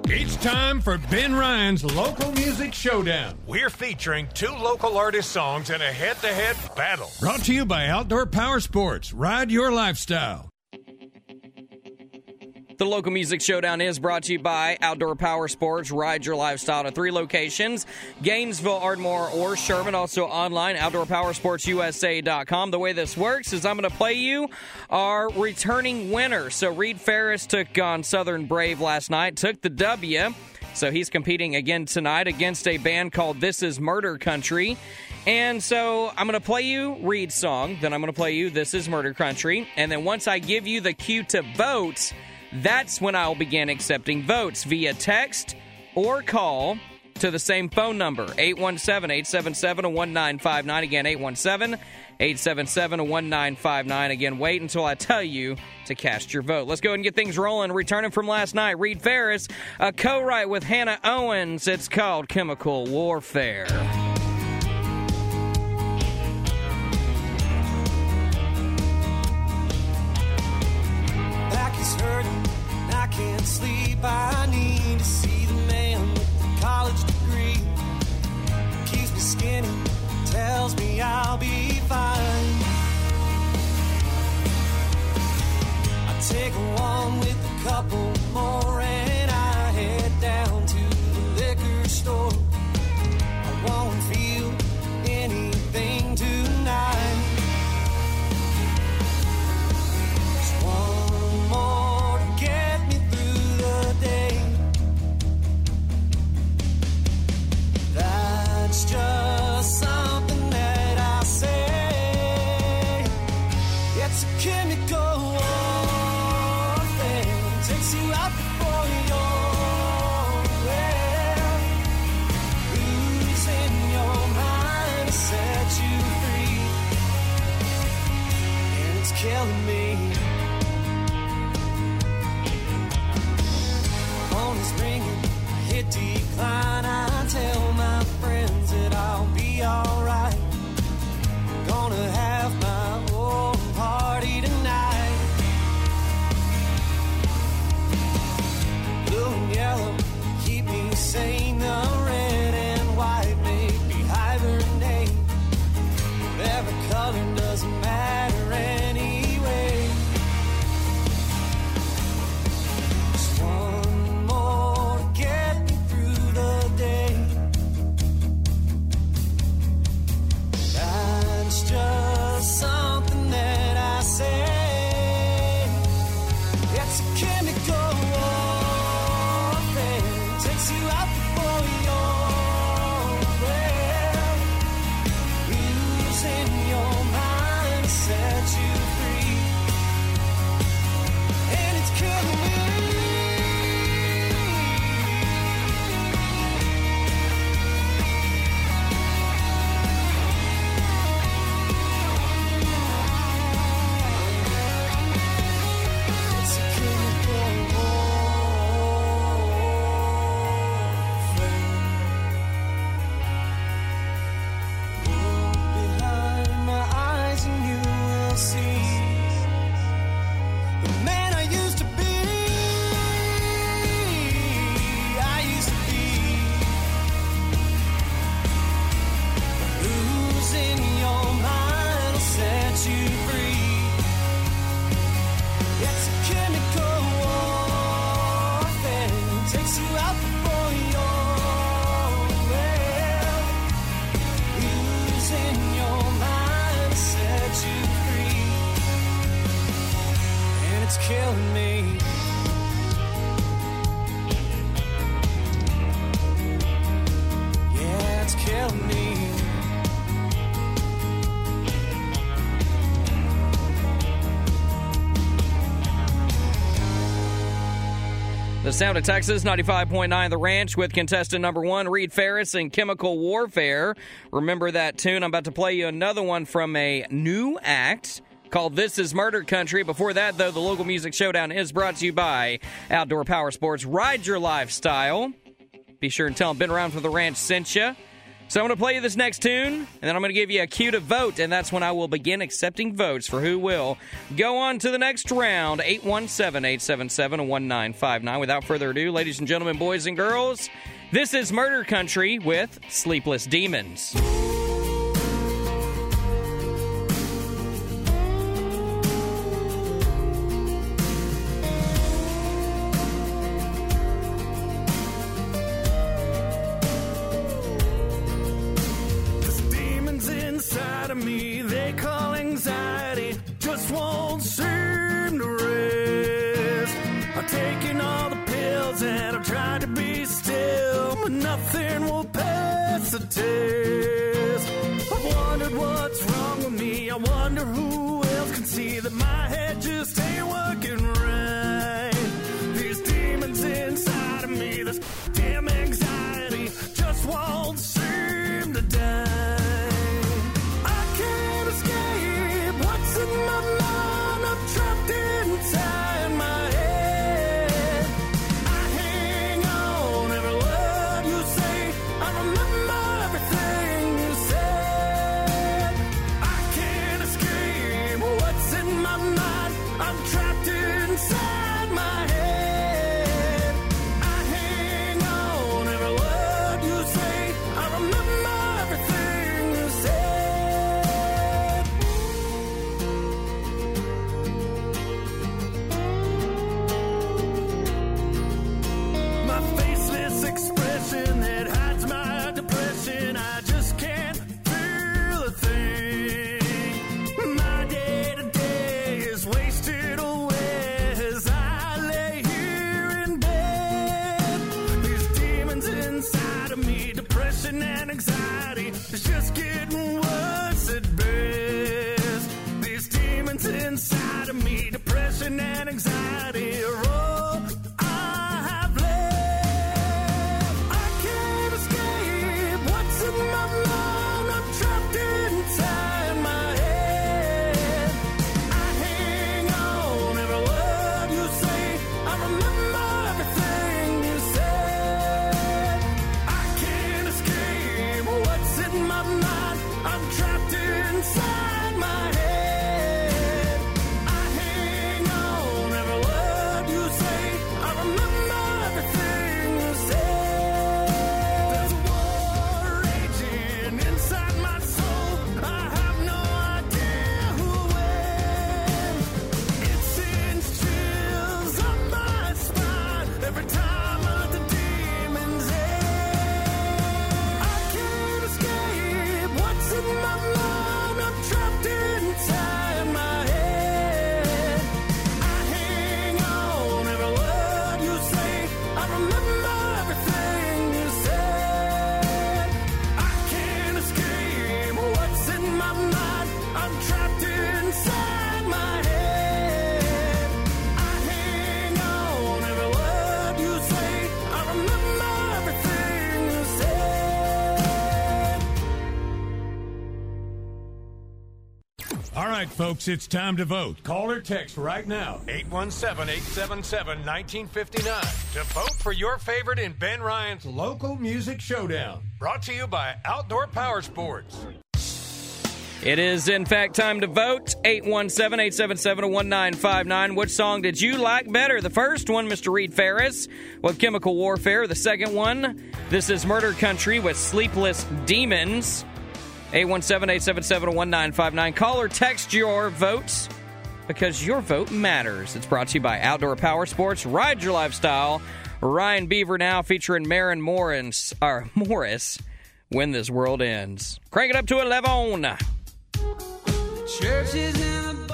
It's time for Ben Ryan's Local Music Showdown. We're featuring two local artist songs in a head-to-head battle. Brought to you by Outdoor Power Sports. Ride your lifestyle. The Local Music Showdown is brought to you by Outdoor Power Sports. Ride your lifestyle to 3 locations, Gainesville, Ardmore, or Sherman. Also online, OutdoorPowerSportsUSA.com. The way this works is I'm going to play you our returning winner. So Reed Ferris took on Southern Brave last night, took the W. So he's competing again tonight against a band called This Is Murder Country. And so I'm going to play you Reed's song, then I'm going to play you This Is Murder Country. And then once I give you the cue to vote, that's when I'll begin accepting votes via text or call to the same phone number, 817-877-1959. Again, 817-877-1959. Again, wait until I tell you to cast your vote. Let's go ahead and get things rolling. Returning from last night, Reed Ferris, a co-write with Hannah Owens. It's called Chemical Warfare. I can't sleep, I need to see the man with the college degree. Keeps me skinny, tells me I'll be fine. I take a one with a couple more and I head down to the liquor store. I won't feel anything tonight. Just one more just something that I say. It's a chemical warfare. Takes you out before you're aware. Losing your mind to set you free. And it's killing me. Phone is ringing, I hit decline. I tell my friends that I'll be alright. Gonna have my own party tonight. Blue and yellow keep me sane. The red and white make me hibernate. Whatever color doesn't matter anyway. Just one more to get me through the day. It's just something that I say. It's a chemical warfare. Takes you out before you're aware. Losing your mind to set you free. And it's killing me. Killing me. Yeah, it's killing me. The sound of Texas, 95.9 The Ranch with contestant number 1, Reed Ferris and Chemical Warfare. Remember that tune. I'm about to play you another one from a new act called This Is Murder Country. Before that, though, the Local Music Showdown is brought to you by Outdoor Power Sports. Ride your lifestyle. Be sure and tell them Ben Around for the Ranch sent you. So I'm going to play you this next tune, and then I'm going to give you a cue to vote, and that's when I will begin accepting votes for who will go on to the next round, 817-877-1959. Without further ado, ladies and gentlemen, boys and girls, this is Murder Country with Sleepless Demons. Inside of me, they call anxiety, just won't seem to rest. I've taken all the pills and I've tried to be still, but nothing will pass the test. I've wondered what's wrong with me, I wonder who else can see that my head just ain't working right. These demons inside of me, this damn anxiety, just won't seem to die. In my mind, I'm trapped inside my head. I hang on every word you say. I remember everything you said. I can't escape what's in my mind. I'm trapped inside my head. I hang on every word you say. I remember everything you said. Expression that hides my depression. I just can't feel a thing. My day to day is wasted away as I lay here in bed. These demons inside of me, depression and anxiety, it's just getting worse at best. These demons inside of me, depression and anxiety are all I have left. In my mind, I'm trapped inside my head. I hang on every word you say. I remember everything you said. I can't escape what's in my mind. I'm trapped inside my head. I hang on every word you say. I remember everything you said. There's a war inside my soul, I have no idea who wins. It sends chills up my spine every time I let the demons in. I can't escape what's in my mind. I'm trapped inside my head. I hang on every word you say. I remember everything you said. I can't escape what's in my mind. I'm trapped inside my head. I hang on every word you say. I remember everything you said. All right, folks, it's time to vote. Call or text right now. 817-877-1959 to vote for your favorite in Ben Ryan's Local Music Showdown. Brought to you by Outdoor Power Sports. It is, in fact, time to vote. 817-877-1959. Which song did you like better? The first one, Mr. Reed Ferris with Chemical Warfare. The second one, this is Murder Country with Sleepless Demons. 817-877-1959. Call or text your votes because your vote matters. It's brought to you by Outdoor Power Sports. Ride your lifestyle. Ryan Beaver now featuring Maren Morris, When This World Ends. Crank it up to 11. Churches in the